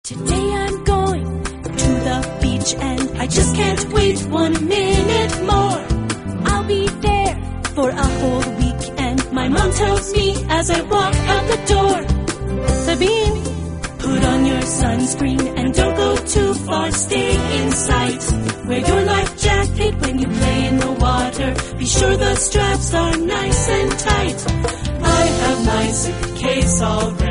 Today I'm going to the beach and I just can't wait 1 minute more. I'll be there for a whole week and my mom tells me as I walk out the door, Sabine, put on your sunscreen and don't go too far, stay in sight. Wear your life jacket when you play in the water, be sure the straps are nice and tight. I have my suitcase all ready.